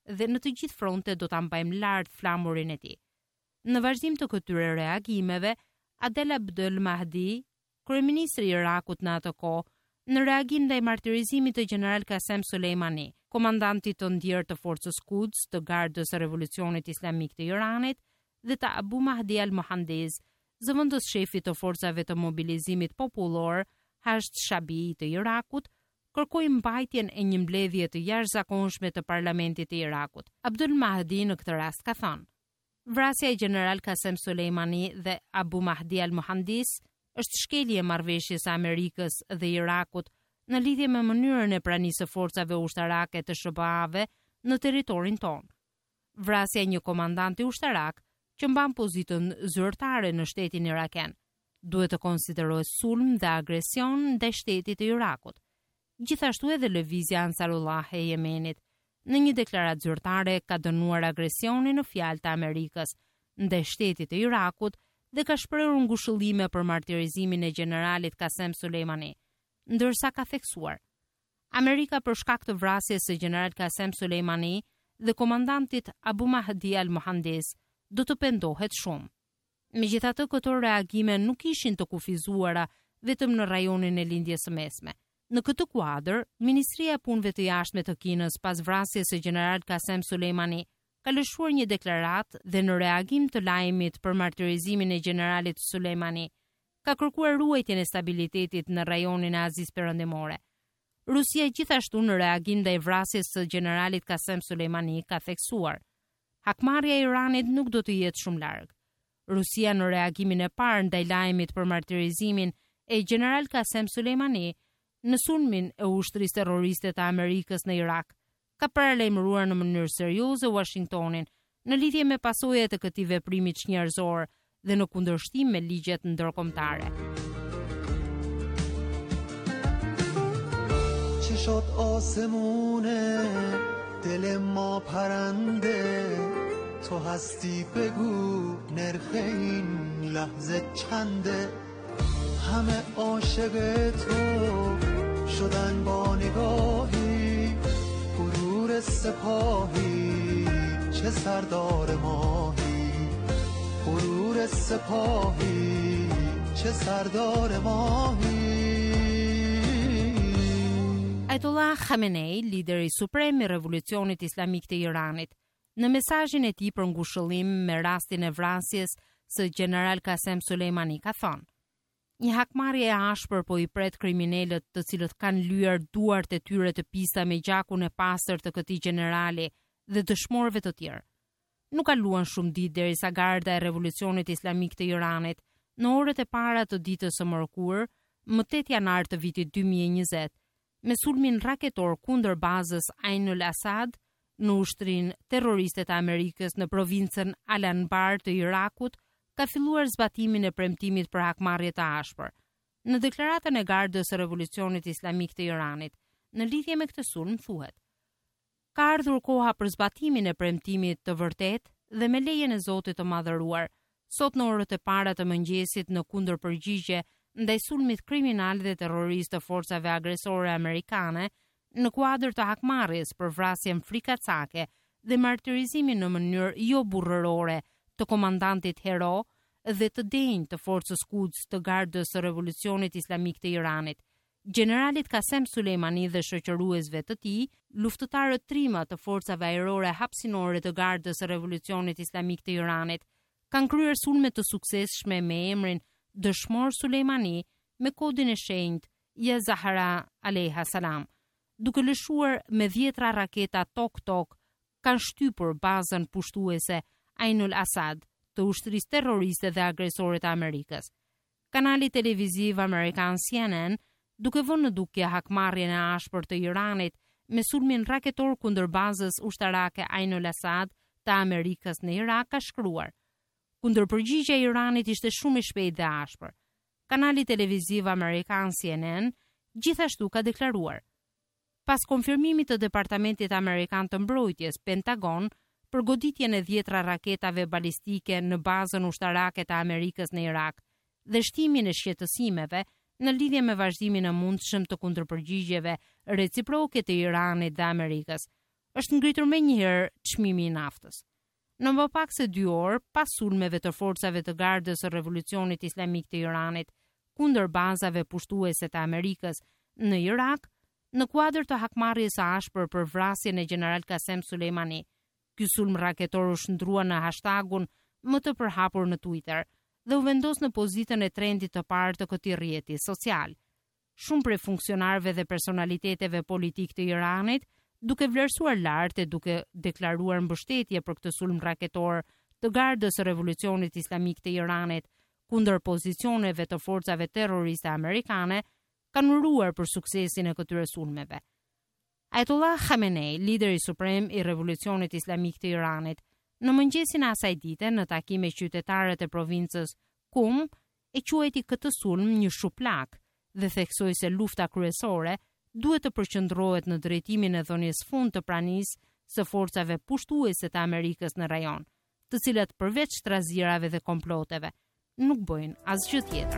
dhe në të gjithë fronte do ta mbajmë lart flamurin e tij. Në vazhdim të këtyre reagimeve, Adel Abdul Mahdi, kryeministri i Irakut në atë kohë, në reagim ndaj martirizimit të general Qasem Soleimani, komandantit të ndjerë të forcës Quds të Gardës së Revolucionit Islamik të Iranit, dhe të Abu Mahdi al-Mohandes, zëvendës shefit të forcave të mobilizimit popullor Hashd Shabi të Irakut, kërkoi mbajtjen e një mbledhje të jashtëzakonshme të parlamentit të Irakut. Abdul Mahdi në këtë rast ka thënë: vrasja e general Qasem Soleimani dhe Abu Mahdi al-Mohandes është shkelje e marrëveshjes së Amerikës dhe Irakut në lidhje me mënyrën e pranisë së forcave ushtarake të S B A-ve në territorin tonë. Vrasja e një komandanti ushtarak që mban pozitën zyrtare në shtetin iraken duhet të konsiderohet sulm dhe agresion ndaj shtetit të Irakut. Gjithashtu edhe lëvizja Ansarullah e Yemenit në një deklaratë zyrtare ka dënuar agresionin në fjalë të Amerikës ndaj shtetit të Irakut dhe ka shprehur ngushëllime për martirizimin e generalit Qasem Soleimani, ndërsa ka theksuar: Amerika për shkak të vrasjes së general Qasem Soleimani dhe komandantit Abu Mahdi al-Mohandes do të pendohet shumë. Megjithatë, këto reagime nuk ishin të kufizuara vetëm në rajonin e lindjes së mesme. Në këtë kuadër, Ministria e Punëve të Jashtme të Kinës pas vrasjes së general Qasem Soleimani ka lëshuar një deklaratë dhe në reagim të lajmit për martirizimin e generalit Soleimani, ka kërkuar ruajtjen e stabilitetit në rajonin e Azisë Perëndimore. Rusia gjithashtu në reagim ndaj vrasjes së generalit Qasem Soleimani ka theksuar: hakmarrja e Iranit nuk do të jetë shumë larg. Rusia në reagimin e parë ndaj lajmit për martirizimin e general Qasem Soleimani në sulmin e ushtrisë terroriste të Amerikës në Irak, ka paralajmëruar në mënyrë serioze Washingtonin në lidhje me pasojat e këtij veprimi çnjerëzor dhe në kundërshtim me ligjet ndërkombëtare. چه شد آسمونه دل ما پرنده تو هستی بگو نرخ این لحظه چنده همه عاشق تو شدن با نگاهی غرور سپاهی چه سردار ماهی غرور سپاهی چه سردار ماهی. Ayatollah Khamenei, lideri suprem i revolucionit islamik të Iranit, në mesazhin e tij për ngushëllim me rastin e vrasjes së general Qasem Soleimani ka thënë: një hakmarrje e ashpër po i pret kriminalët të cilët kanë lyer duart e tyre të pista me gjakun e pastër të këtij generali dhe dëshmorëve të tjerë. Nuk kaluan shumë ditë derisa garda e revolucionit islamik të Iranit, në orët e para të ditës së mërkurë, më tetë janar të vitit dy mijë e njëzet, me sulmin raketor kundër bazës Ain al-Asad në ushtrinë terroriste të Amerikës në provincën Al-Anbar të Irakut, ka filluar zbatimin e premtimit për hakmarrje të ashpër. Në deklaratën e Gardës së Revolucionit Islamik të Iranit, në lidhje me këtë sulm thuhet: ka ardhur koha për zbatimin e premtimit të vërtet dhe me lejen e Zotit të Madhëruar, sot në orët e para të mëngjesit në kundërpërgjigje ndaj sulmit kriminal dhe terrorist të forcave agresore amerikane në kuadër të hakmarrjes për vrasjen frikacake dhe martirizimin në mënyrë jo burrërore të komandantit hero dhe të denjë të forcës Quds të Gardës së Revolucionit Islamik të Iranit, generalit Qasem Soleimani dhe shoqëruesve të tij, luftëtarët trima të forcave ajrore hapësinore të Gardës së Revolucionit Islamik të Iranit, kanë kryer sulme të suksesshme me emrin Dëshmor Soleimani me kodin e shenjtë Ya Zahra alayha salam, duke lëshuar me dhjetra raketa tok-tok, kanë shtypur bazën pushtuese Ain al-Asad të ushtrisë terroriste dhe agresore të Amerikës. Kanali televiziv amerikan C N N, duke vënë në dukje hakmarrjen e ashpër të Iranit me sulmin raketor kundër bazës ushtarake Ain al-Asad të Amerikës në Irak, ka shkruar: kundërpërgjigjja e Iranit ishte shumë e shpejtë dhe ashpër. Kanali televiziv amerikan C N N gjithashtu ka deklaruar: pas konfirmimit të Departamentit Amerikan të Mbrojtjes, Pentagon, për goditjen e dhjetra raketave balistike në bazën ushtarake të Amerikës në Irak dhe shtimin e shqetësimeve në lidhje me vazhdimin e mundshëm të kundërpërgjigjeve reciproke të Iranit dhe Amerikës, është ngritur menjëherë çmimi i naftës. Në më pak se dy orë pas sulmeve të forcave të Gardës së Revolucionit Islamik të Iranit kundër bazave pushtuese të Amerikës në Irak, në kuadër të hakmarrjes së ashpër për vrasjen e General Qasem Soleimani, ky sulm raketor u shndrua në hashtagun më të përhapur në Twitter dhe u vendos në pozitën e trendit të parë të këtij rrjeti social. Shumë prej funksionarëve dhe personaliteteve politik të Iranit, duke vlerësuar lart e duke deklaruar mbështetje për këtë sulm raketor të Gardës së Revolucionit Islamik të Iranit kundër pozicioneve të forcave terroriste amerikane, kanë uruar për suksesin e këtyre sulmeve. Ayatollah Khamenei, lideri suprem i Revolucionit Islamik të Iranit, në mëngjesin e asaj dite në takim me qytetarët e provincës Qum, e quajti këtë sulm një shuplak dhe theksoi se lufta kryesore duhet të përqendrohet në drejtimin e dhënies fund të pranisë së forcave pushtuese të Amerikës në rajon, të cilat përveç trazirave dhe komploteve nuk bëjnë asgjë tjetër.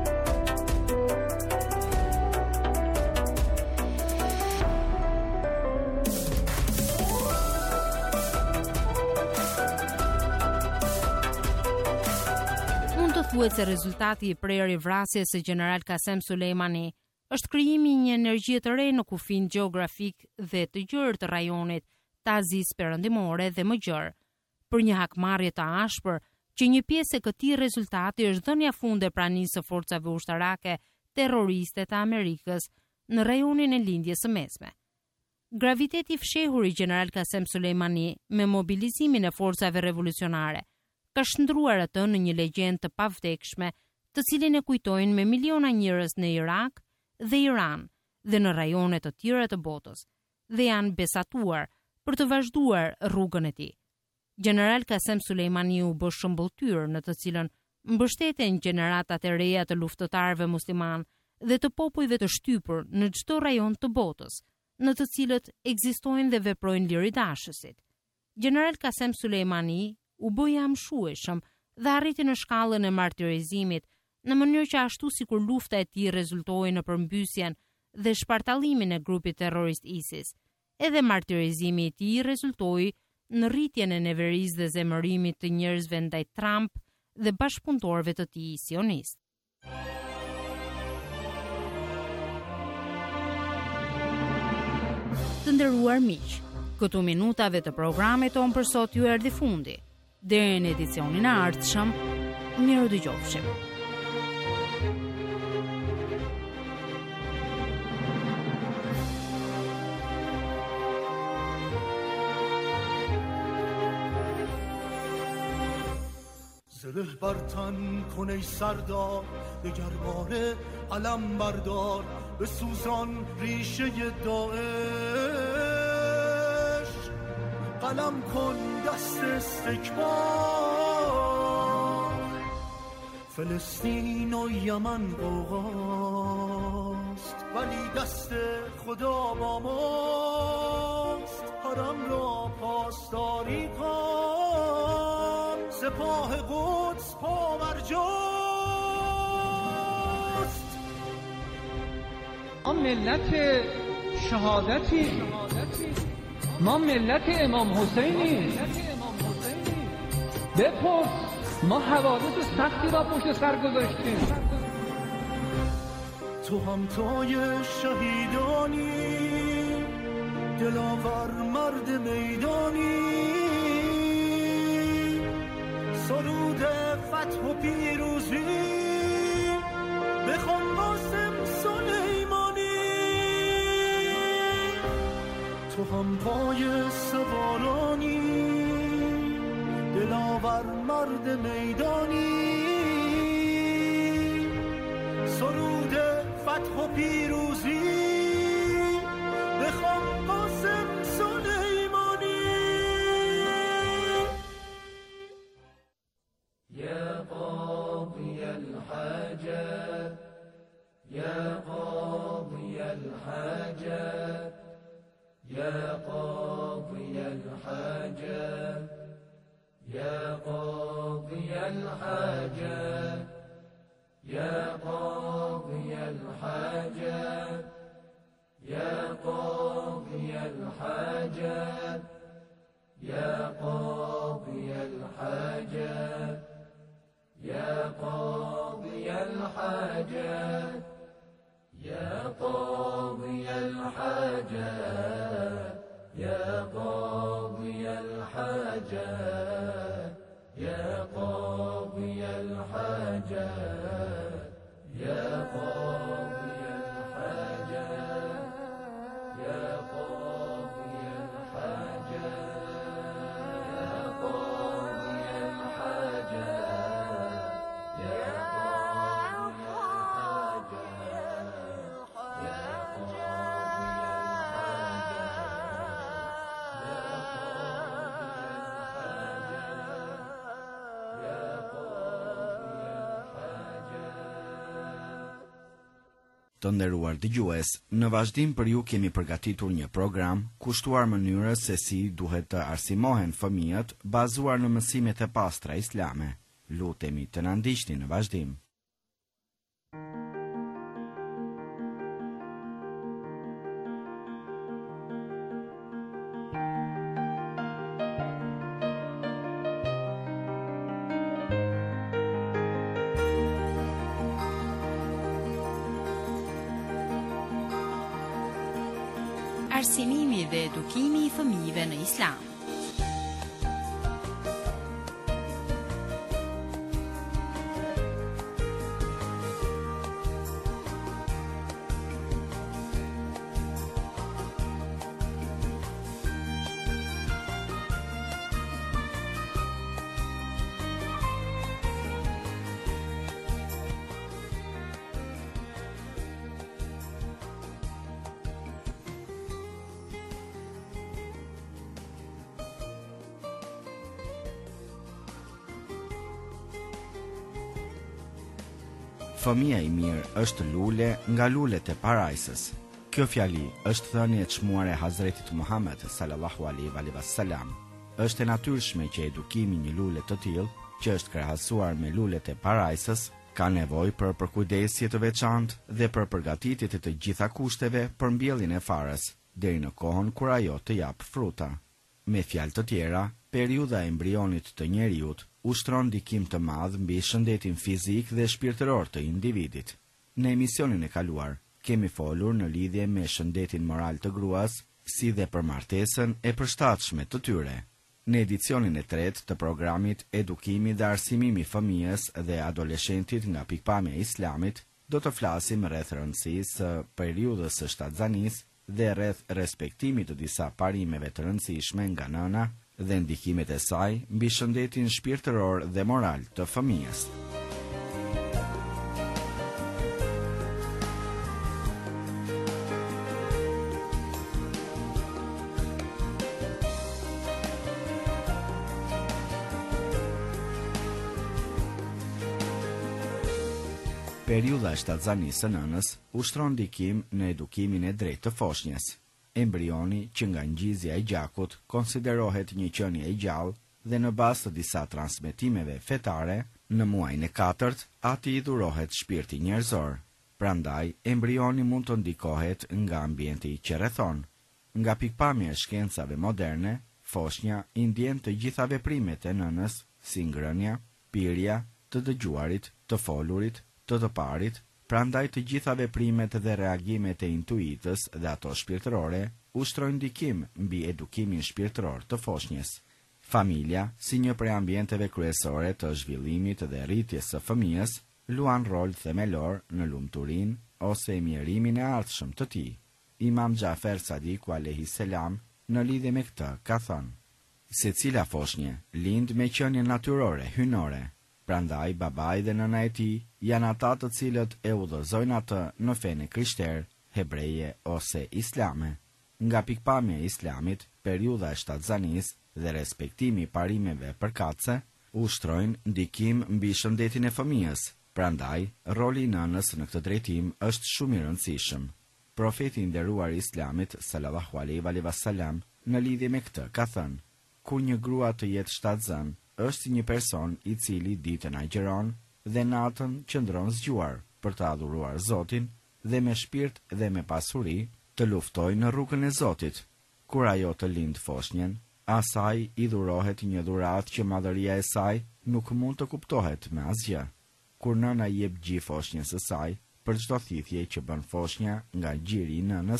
Mund të thuhet se rezultati i prerë i vrasjes së General Qasem Soleimani është krijimi i një energjie të re në kufin gjeografik dhe të gjerë të rajonit të Azisë Perëndimore dhe më gjerë, për një hakmarrje të ashpër që një pjesë e këtij rezultati është dhënia funde pranisë së forcave ushtarake terroriste të Amerikës në rajonin e lindjes së mesme. Graviteti i fshehur i General Qasem Soleimani me mobilizimin e forcave revolucionare ka shndruar atë në një legjendë të pavdekshme, të cilin e kujtojnë me miliona njerëz në Irak dhe Iran dhe në rajone të tjera të botës, dhe janë besatuar për të vazhduar rrugën e tij. General Qasem Soleimani u bë shëmbulltyr në të cilën mbështeten gjeneratat e reja të luftëtarëve musliman dhe të popujve të shtypur në çdo rajon të botës, në të cilët ekzistojnë dhe veprojnë liridashësit. General Qasem Soleimani u bë i amshueshëm dhe arriti në shkallën e martirizimit, në mënyrë që ashtu sikur lufta e tij rezultoi në përmbysjen dhe shpartallimin e grupit terrorist ISIS, edhe martirizimi i tij rezultoi në rritjen e neverisë dhe zemërimit të njerëzve ndaj Trump dhe bashkëpunëtorëve të tij sionistë. Të nderuar miq, këtu minutave të programit ton për sot ju erdhi fundi. Deri në edicionin e ardhshëm, miru dëgjofshim. زره بر تن کن ای سردار دگرباره علم بردار بسوزان ریشه داعش قلم کن دست استکبار فلسطین و یمن غوغاست ولی دست خدا با ماست حرم را پاسداری کن سپاه قدس پاورجاست. ما ملت شهادتی، ما ملت امام حسینی. بپرس ما حوادث سختی را پشت سر گذاشتیم. تو همتای شهیدانی دلاور مرد میدانی سرود فتح و پیروزی بخوان قاسم سلیمانی تو هم پای سوارانی دلاور مرد میدانی سرود فتح و پیروزی بخوان قاسم سلیمانی يا قاضي الحاجات يا قاضي الحاجات يا قاضي الحاجات يا قاضي الحاجات يا قاضي الحاجات يا قاضي الحاجات الحاجات يا قاضي الحاجات يا قاضي الحاجات يا قاضي الحاجات يا قاضي الحاجات يا Të nderuar dëgjues, në vazhdim për ju kemi përgatitur një program kushtuar mënyrës se si duhet të arsimohen fëmijët bazuar në mësimet e pastra islame. Lutemi të na ndiqni në vazhdim. Arsimimi dhe edukimi i fëmijëve në Islam. Fëmia i mirë është lule nga lulet e parajsës. Kjo fjali është thënie e çmuar e Hazretit Muhammed sallallahu alaihi wasallam. Është e natyrshme që edukimi një lule të tillë, që është krahasuar me lulet e parajsës, ka nevojë për përkujdesje të veçantë dhe për përgatitje të të gjitha kushteve për mbjelljen e farës, deri në kohën kur ajo të jap fruta. Me fjalë të tjera, periudha e embrionit të njeriut ushtron ndikim të madh mbi shëndetin fizik dhe shpirtëror të individit. Në emisionin e kaluar, kemi folur në lidhje me shëndetin moral të gruas, si dhe për martesën e përshtatshme të tyre. Në edicionin e tretë të programit Edukimi dhe arsimimi fëmijës dhe adoleshentit nga pikpamja e Islamit, do të flasim rreth rëndësisë së periudhës së shtatzanisë dhe rreth respektimit të disa parimeve të rëndësishme nga nëna dhe ndikimet e saj mbi shëndetin shpirtëror dhe moral të fëmijës. Periudha e shtatzanisë së nënës ushtron ndikim në edukimin e drejtë të foshnjës. Embrioni që nga ngjizja e gjakut konsiderohet një qenie e gjallë dhe në bazë të disa transmetimeve fetare, në muajin e katërt, ati i dhurohet shpirti njerëzor. Prandaj, embrioni mund të ndikohet nga ambienti që rrethon. Nga pikpamja e shkencave moderne, foshnja i ndjen të gjitha veprimet e nënës, si ngrënia, pirja, të dëgjuarit, të folurit, të të parit. Prandaj të gjitha veprimet dhe reagimet e intuitës dhe ato shpirtërore ushtrojnë ndikim mbi edukimin shpirtëror të foshnjës. Familja, si një prej ambienteve kryesore të zhvillimit dhe rritjes së fëmijës, luan rol themelor në lumturinë ose mjerimin e ardhshëm të tij. Imam Xhafer Sadiku alayhis salam në lidhje me këtë ka thënë: secila foshnjë lind me qenie natyrore hynore. Prandaj babai dhe nëna e tij janë ata të cilët e udhëzojnë atë në fenë krishterë, hebreje ose islame. Nga pikpamja e Islamit, periudha e shtatzanisë dhe respektimi i parimeve përkatëse ushtrojnë ndikim mbi shëndetin e fëmijës. Prandaj, roli i nënës në këtë drejtim është shumë i rëndësishëm. Profeti i nderuar i Islamit sallallahu alaihi wasallam në lidhje me këtë ka thënë: kur një grua të jetë shtatzën, është si një person i cili ditën agjeron dhe natën qëndron zgjuar për të adhuruar Zotin dhe me shpirt dhe me pasuri të luftoj në rrugën e Zotit. Kur ajo të lind foshnjën, asaj i dhurohet një dhuratë që madhëria e saj nuk mund të kuptohet me asgjë. Kur nëna jep gjë foshnjës së saj, për çdo thithje që bën foshnja nga gjiri i nënës,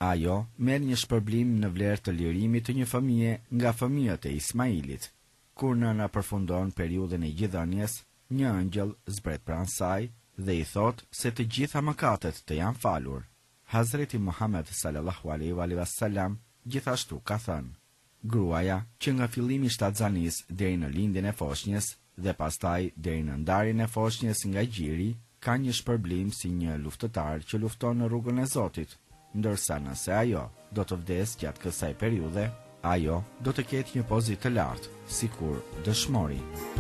Ajo merr një shpërblim në vlerë të lirimit të një fëmije nga fëmijët e Ismailit. Kur nëna përfundon periudhën e gjithëdhënies, një angjëll zbret pranë saj dhe i thot se të gjitha mëkatet të janë falur. Hazreti Muhammed sallallahu alaihi wasallam gjithashtu ka thënë: gruaja që nga fillimi i shtatzanisë deri në lindjen e foshnjës dhe pastaj deri në ndarjen e foshnjës nga gjiri ka një shpërblim si një luftëtar që lufton në rrugën e Zotit, ndërsa nëse ajo do të vdes gjatë kësaj periudhe, ajo do të ketë një pozitë të lartë, sikur dëshmori.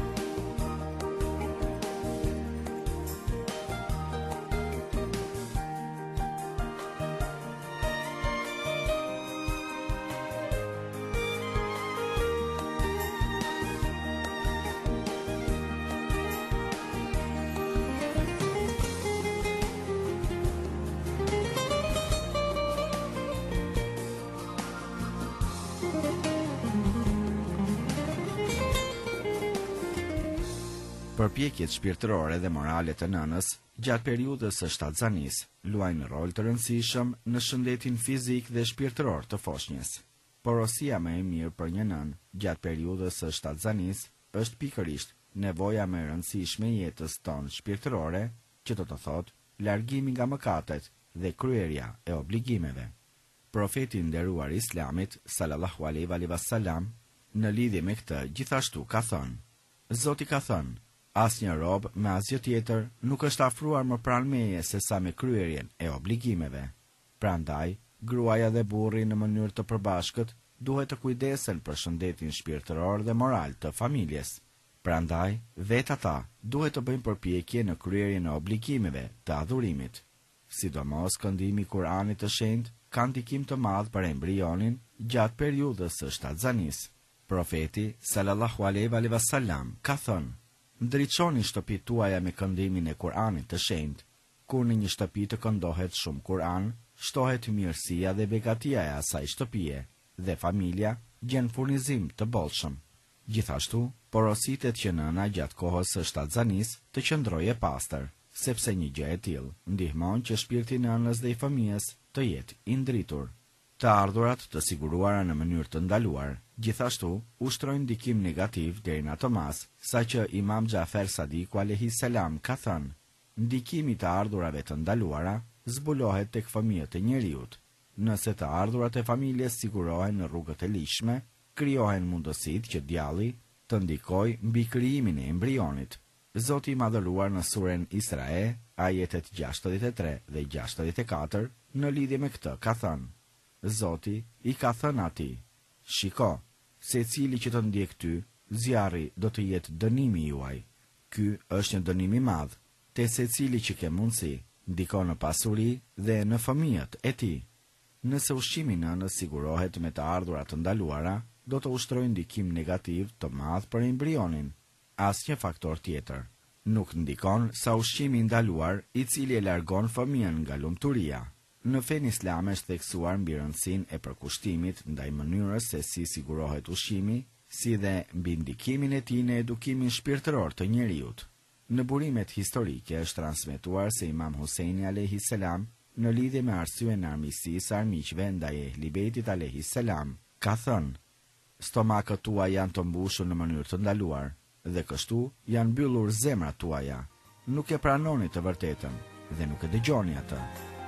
Përpjekjet shpirtërore dhe morale të nënës gjatë periudhës së shtatzanisë luajnë rol të rëndësishëm në shëndetin fizik dhe shpirtëror të foshnjës. Porosia më e mirë për një nënë gjatë periudhës së shtatzanisë është pikërisht nevoja më e rëndësishme e jetës tonë shpirtërore, që do të thotë largimi nga mëkatet dhe kryerja e obligimeve. Profeti i nderuar i Islamit sallallahu alaihi wasallam në lidhje me këtë gjithashtu ka thënë: Zoti ka thënë: asnjë rob me asgjë tjetër nuk është afruar më pranë meje se sa me kryerjen e obligimeve. Prandaj, gruaja dhe burri në mënyrë të përbashkët duhet të kujdesen për shëndetin shpirtëror dhe moral të familjes. Prandaj, vetë ata duhet të bëjnë përpjekje në kryerjen e obligimeve të adhurimit. Sidomos këndimi i Kuranit të Shenjtë ka ndikim të madh për embrionin gjatë periudhës së shtatzanisë. Profeti sallallahu alaihi wasallam ka thënë: ndriçoni shtëpitë tuaja me këndimin e Kuranit të Shenjtë. Kur në një shtëpi të këndohet shumë Kuran, shtohet mirësia dhe begatia e asaj shtëpie dhe familja gjen furnizim të bollshëm. Gjithashtu, porositet që nëna gjatë kohës së shtatzanisë të qëndrojë e pastër, sepse një gjë e tillë ndihmon që shpirti i nënës dhe i fëmijës të jetë i ndritur. Të ardhurat të siguruara në mënyrë të ndaluar, gjithashtu ushtrojnë ndikim negativ deri në atë mas, saqë Imam Xhafer Sadiku alayhi salam ka thënë: ndikimi i të ardhurave të ndaluara zbulohet tek fëmijët e njeriut. Nëse të ardhurat e familjes sigurohen në rrugët e lishme, krijohen mundësitë që djalli të ndikojë mbi krijimin e embrionit. Zoti i Madhëruar në suren Isra, ajetet gjashtëdhjetë e tre dhe gjashtëdhjetë e katër, në lidhje me këtë ka thënë: Zoti i ka thënë atij: shiko, secili që të ndjek ty, zjarri do të jetë dënimi juaj. Ky është një dënim i madh te secili që ke mundësi, ndikon në pasuri dhe në fëmijët e tij. Nëse ushqimi i nënës sigurohet me të ardhurat të ndaluara, do të ushtrojë ndikim negativ të madh për embrionin. Asnjë faktor tjetër nuk ndikon sa ushqimi i ndaluar, i cili e largon fëmijën nga lumturia. Në fen islame është theksuar mbi rëndësinë e përkushtimit ndaj mënyrës se si sigurohet ushqimi, si dhe mbi ndikimin e tij në edukimin shpirtëror të njeriut. Në burimet historike është transmetuar se Imam Huseini alayhi salam, në lidhje me arsyen e armiqësisë së armiqve ndaj Ehli Beitit alayhi salam, ka thënë: stomakët tuaja janë të mbushur në mënyrë të ndaluar, dhe kështu janë mbyllur zemrat tuaja. Nuk e pranoni të vërtetën dhe nuk e dëgjoni atë.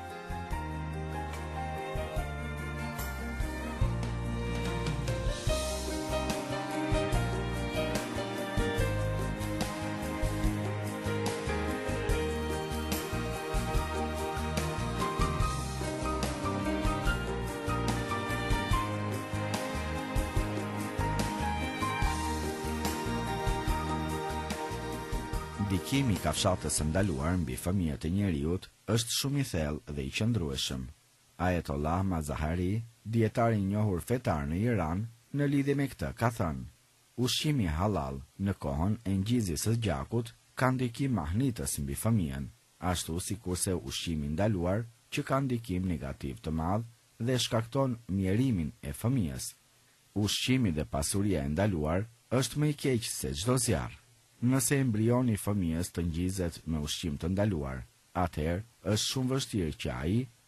Ndikimi i kafshatës së ndaluar mbi fëmijët e njeriut është shumë i thellë dhe i qëndrueshëm. Ayatollah Mazahari, dietari i njohur fetar në Iran, në lidhje me këtë ka thënë: ushqimi halal në kohën e ngjizjes së gjakut ka ndikim mahnitës mbi fëmijën, ashtu sikurse ushqimi ndaluar që ka ndikim negativ të madh dhe shkakton mjerimin e fëmijës. Ushqimi dhe pasuria e ndaluar është më i keq se çdo zjarr. Nëse embrioni i fëmijës të ngjizet me ushqim të ndaluar, atëherë është shumë vështirë që ai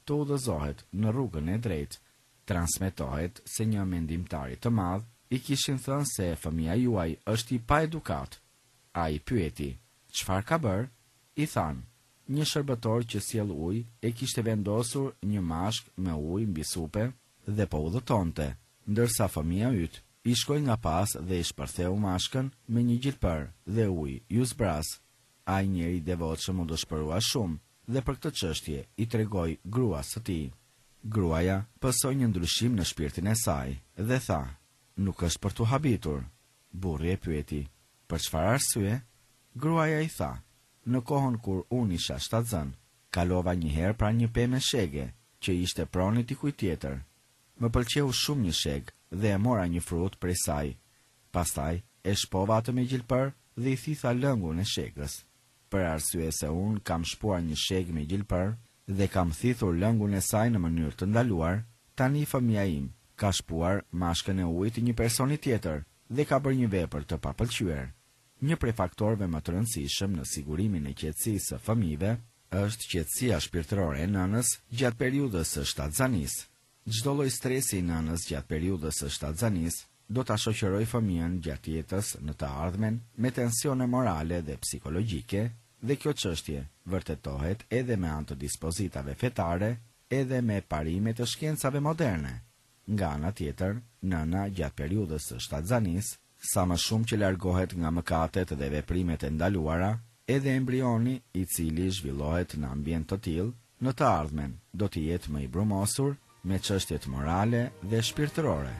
të udhëzohet në rrugën e drejtë. Transmetohet se një mendimtar i të madh i kishin thënë se fëmia juaj është i paedukat. Ai pyeti: "Çfarë ka bër?" I thanë: "Një shërbëtor që sjell ujë e kishte vendosur një mashk me ujë mbi supe dhe po udhëtonte, ndërsa fëmia yt i shkoi nga pas dhe i shpërtheu mashkën me një gjilpër dhe ujë ju zbraz." Ai njeri devotshëm u dëshpërua shumë dhe për këtë çështje i tregoi gruas së tij. Gruaja pësoi një ndryshim në shpirtin e saj dhe tha: "Nuk është për tu habitur." Burri e pyeti: "Për çfarë arsye?" Gruaja i tha: "Në kohën kur unë isha shtatzën, kalova një herë pra një pemë shege që ishte proni dikujt tjetër. Më pëlqeu shumë një sheg dhe e mora një frut prej saj. Pastaj e shpova atë me gjilpër dhe i thitha lëngun e shegës. Për arsye se unë kam shpuar një sheg me gjilpër dhe kam thithur lëngun e saj në mënyrë të ndaluar, tani fëmia im ka shpuar mashkën e ujit të një personi tjetër dhe ka bërë një vepër të papëlqyer." Një prej faktorëve më të rëndësishëm në sigurimin e qetësisë së fëmijëve është qetësia shpirtërore e nënës gjatë periudhës së shtatzanisë. Çdo lloj stresi i nënës gjatë periudhës së shtatzanisë do ta shoqërojë fëmijën gjatë jetës në të ardhmen me tensione morale dhe psikologjike, dhe kjo çështje vërtetohet edhe me anë të dispozitave fetare, edhe me parime të shkencave moderne. Nga ana tjetër, nëna gjatë periudhës së shtatzanisë, sa më shumë që largohet nga mëkatet dhe veprimet e ndaluara, edhe embrioni i cili zhvillohet në ambient të tillë, në të ardhmen do të jetë më i brumosur me çështjet morale dhe shpirtërore.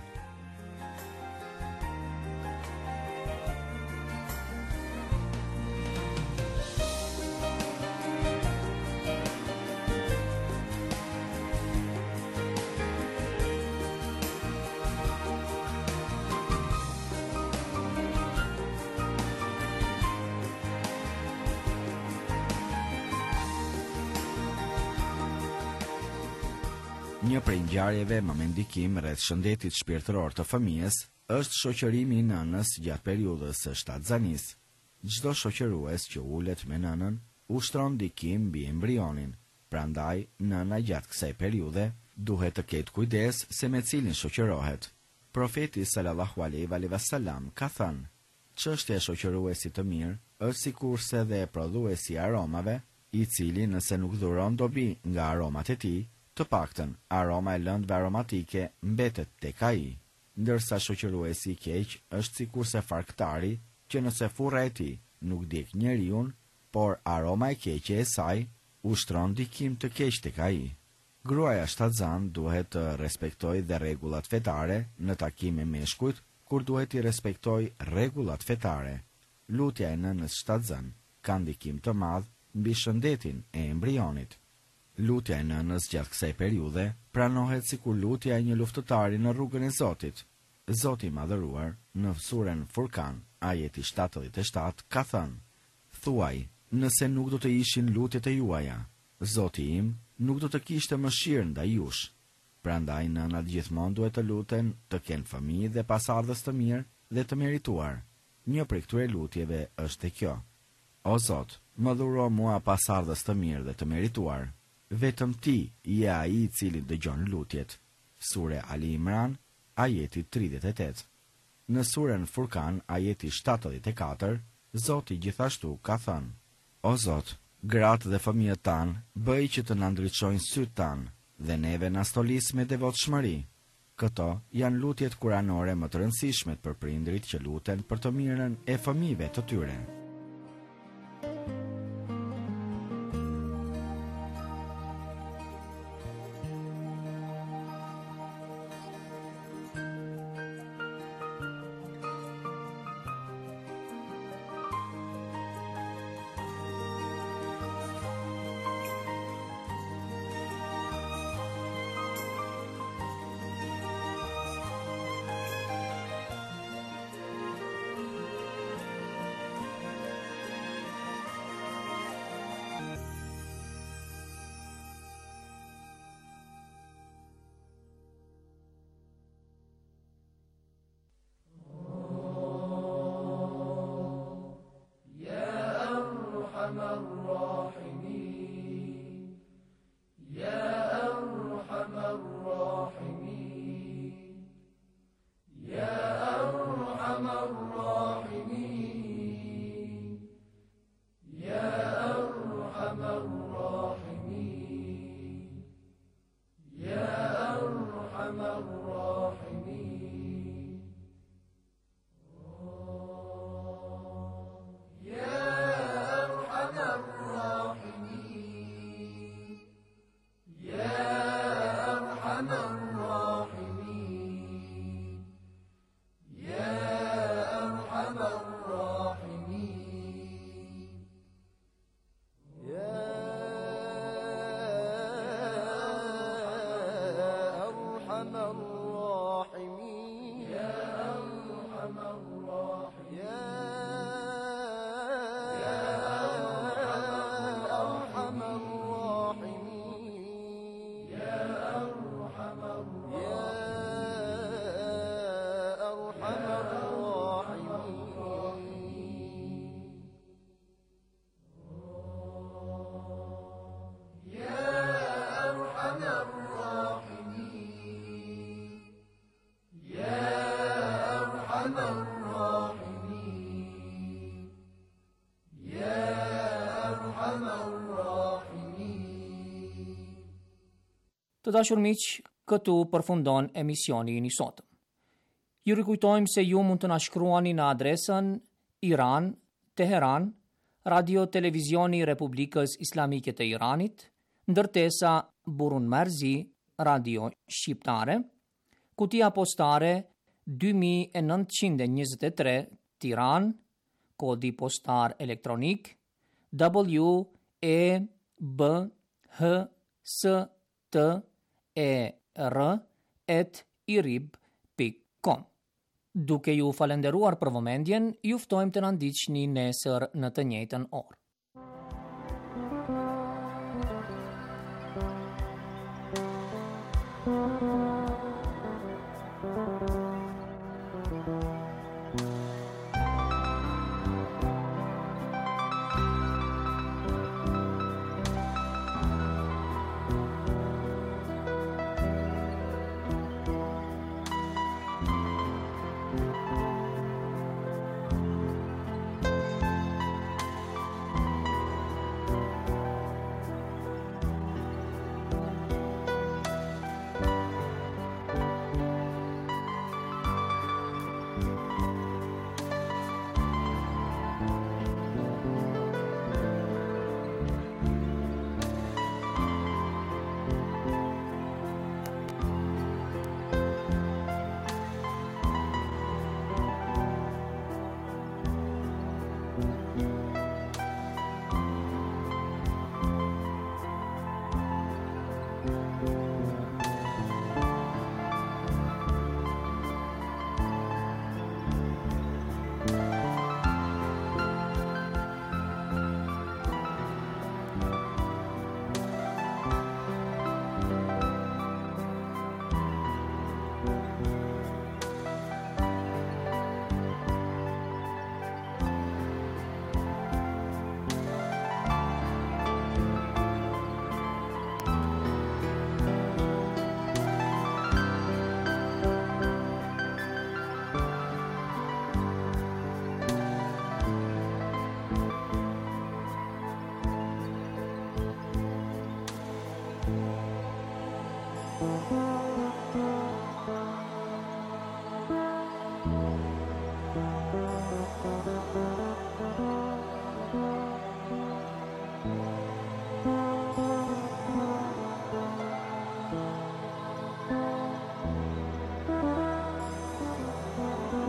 Një prej ngjarjeve më me ndikim rreth shëndetit shpirtëror të fëmijës është shoqërimi i nënës gjatë periudhës së shtatzanisë. Çdo shoqërues që ulet me nënën ushtron ndikim mbi embrionin, prandaj nëna gjatë kësaj periudhe duhet të ketë kujdes se me cilin shoqërohet. Profeti sallallahu alaihi wasallam ka thënë: "Çështja e shoqëruesit të mirë është sikurse dhe prodhuesi i aromave, i cili nëse nuk dhuron dobi nga aromat e tij, të paktën aroma e lëndëve aromatike mbetet tek ai, ndërsa shoqëruesi i keq është sikurse farktari që nëse furra e tij nuk djeg njeriu, por aroma e keqe e saj ushtron ndikim të keq tek ai." Gruaja shtatzan duhet të respektojë dhe rregullat fetare në takime me meshkujt, kur duhet i respektojë rregullat fetare. Lutja e nënës shtatzan ka ndikim të madh mbi shëndetin e embrionit. Lutja e nënës gjatë kësaj periudhe pranohet sikur lutja e një luftëtari në rrugën e Zotit. Zoti i madhëruar në suren Furkan, ajeti shtatëdhjetë e shtatë, ka thënë: "Thuaj, nëse nuk do të ishin lutjet e juaja, Zoti im nuk do të kishte mëshirë ndaj jush." Prandaj nënat gjithmonë duhet të luten të kenë fëmijë dhe pasardhës të mirë dhe të merituar. Një prej këtyre lutjeve është e kjo: "O Zot, më dhuro mua pasardhës të mirë dhe të merituar. Vetëm ti je ai i cili dëgjon lutjet." Sure Ali Imran, ajeti tridhjetë e tetë. Në suren Furkan, ajeti shtatëdhjetë e katër, Zoti gjithashtu ka thënë: "O Zot, gratë dhe fëmijët tanë, bëj që të na ndriçojnë sytë tanë dhe neve na stolis me devotshmëri." Këto janë lutjet kuranore më të rëndësishme për prindrit që luten për të mirën e fëmijëve të tyre. Të dashur miq, këtu përfundon emisioni i sotëm. Ju rikujtojmë se ju mund të na shkruani në adresën Iran, Teheran, Radio Televizioni Republikës Islamike të Iranit, ndërtesa Burun Marzi, Radio Shqiptare, kutia postare dy mijë e nëntëqind e njëzet e tre, Tiran, kodi postar elektronik W E B H S T E R at irib pikë com. Duke ju falenderuar për vëmendjen, ju ftojmë të na ndiqni nesër në të njëjtën orë.